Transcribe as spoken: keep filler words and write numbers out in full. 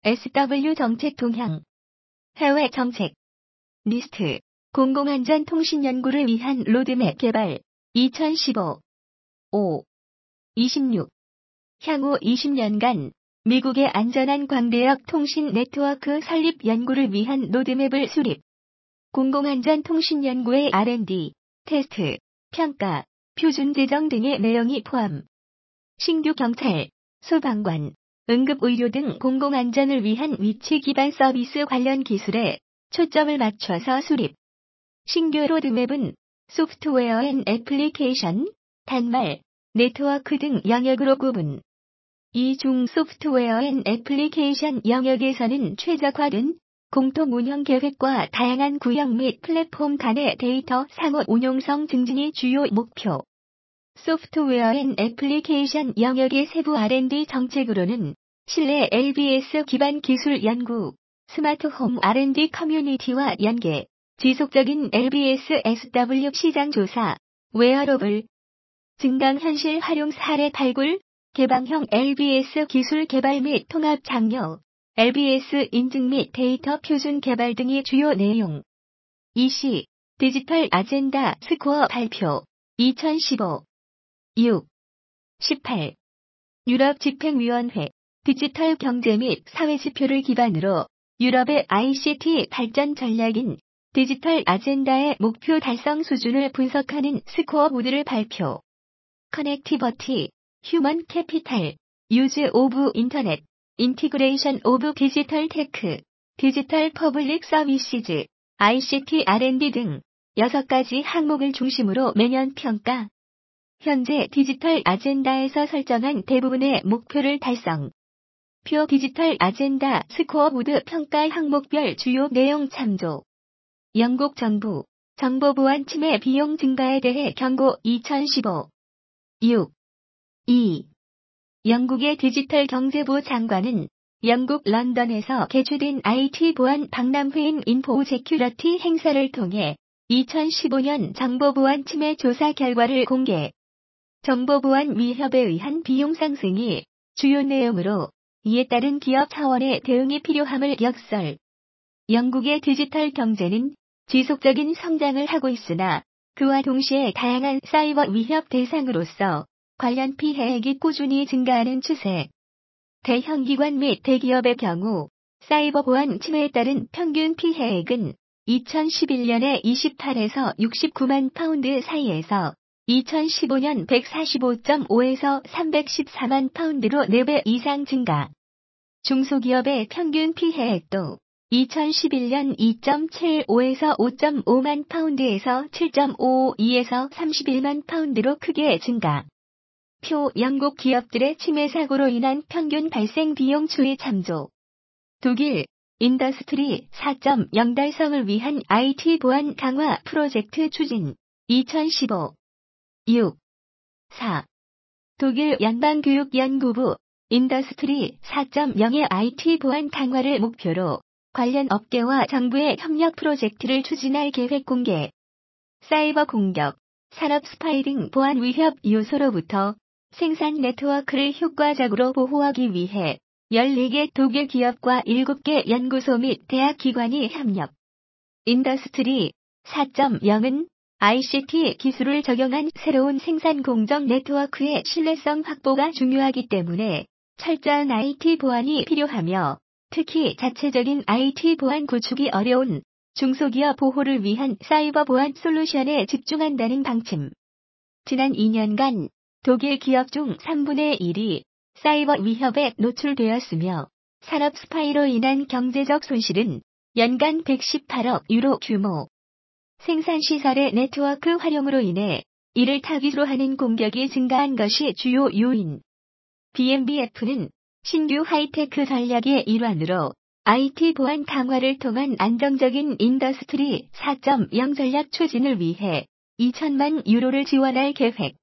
에스더블유 정책 동향. 해외 정책. 니스트. 공공안전 통신 연구를 위한 로드맵 개발. 이천십오. 오. 이십육. 향후 이십 년간 미국의 안전한 광대역 통신 네트워크 설립 연구를 위한 로드맵을 수립. 공공안전 통신 연구의 알 앤 디, 테스트, 평가, 표준 제정 등의 내용이 포함. 신규 경찰, 소방관, 응급의료 등 공공안전을 위한 위치 기반 서비스 관련 기술에 초점을 맞춰서 수립. 신규 로드맵은 소프트웨어 앤 애플리케이션, 단말, 네트워크 등 영역으로 구분. 이 중 소프트웨어 앤 애플리케이션 영역에서는 최적화된 공통 운영 계획과 다양한 구역 및 플랫폼 간의 데이터 상호 운용성 증진이 주요 목표. 소프트웨어 앤 애플리케이션 영역의 세부 알 앤 디 정책으로는 실내 엘 비 에스 기반 기술 연구, 스마트홈 알 앤 디 커뮤니티와 연계, 지속적인 엘 비 에스 에스 더블유 시장 조사, 웨어러블, 증강현실 활용 사례 발굴, 개방형 엘 비 에스 기술 개발 및 통합 장려, 엘 비 에스 인증 및 데이터 표준 개발 등이 주요 내용. 이씨. 디지털 아젠다 스코어 발표. 이천십오. 육. 십팔. 유럽 집행위원회. 디지털 경제 및 사회 지표를 기반으로 유럽의 아이 씨 티 발전 전략인 디지털 아젠다의 목표 달성 수준을 분석하는 스코어보드를 발표. 커넥티버티, 휴먼 캐피탈, 유즈 오브 인터넷, 인티그레이션 오브 디지털 테크, 디지털 퍼블릭 서비시즈, 아이 씨 티 알 앤 디 등 여섯 가지 항목을 중심으로 매년 평가. 현재 디지털 아젠다에서 설정한 대부분의 목표를 달성. 표 디지털 아젠다 스코어보드 평가 항목별 주요 내용 참조. 영국 정부, 정보보안 침해 비용 증가에 대해 경고 이천십오. 육. 이. 영국의 디지털 경제부 장관은 영국 런던에서 개최된 아이 티 보안 박람회인 인포세큐리티 행사를 통해 이천십오 년 정보보안 침해 조사 결과를 공개. 정보보안 위협에 의한 비용 상승이 주요 내용으로 이에 따른 기업 차원의 대응이 필요함을 역설. 영국의 디지털 경제는 지속적인 성장을 하고 있으나 그와 동시에 다양한 사이버 위협 대상으로서 관련 피해액이 꾸준히 증가하는 추세. 대형 기관 및 대기업의 경우 사이버 보안 침해에 따른 평균 피해액은 이천십일 년에 이십팔에서 육십구만 파운드 사이에서 이천십오 년 백사십오 점 오에서 삼백십사만 파운드로 네 배 이상 증가. 중소기업의 평균 피해액도 이천십일 년 이 점 칠오에서 오 점 오만 파운드에서 칠 점 오이에서 삼십일만 파운드로 크게 증가. 표 영국 기업들의 침해 사고로 인한 평균 발생 비용 추이 참조. 독일, 인더스트리 사 점 영 달성을 위한 아이 티 보안 강화 프로젝트 추진. 이천십오. 육. 사. 독일 연방교육연구부, 인더스트리 사 점 영의 아이 티 보안 강화를 목표로 관련 업계와 정부의 협력 프로젝트를 추진할 계획 공개. 사이버 공격, 산업 스파이 등 보안 위협 요소로부터 생산 네트워크를 효과적으로 보호하기 위해 열네 개 독일 기업과 일곱 개 연구소 및 대학 기관이 협력. 인더스트리 사 점 영은 아이 씨 티 기술을 적용한 새로운 생산 공정 네트워크의 신뢰성 확보가 중요하기 때문에 철저한 아이 티 보안이 필요하며 특히 자체적인 아이 티 보안 구축이 어려운 중소기업 보호를 위한 사이버 보안 솔루션에 집중한다는 방침. 지난 이 년간 독일 기업 중 삼분의 일이 사이버 위협에 노출되었으며 산업 스파이로 인한 경제적 손실은 연간 백십팔억 유로 규모. 생산시설의 네트워크 활용으로 인해 이를 타깃으로 하는 공격이 증가한 것이 주요 요인. 비 엠 비 에프는 신규 하이테크 전략의 일환으로 아이 티 보안 강화를 통한 안정적인 인더스트리 사 점 영 전략 추진을 위해 이천만 유로를 지원할 계획.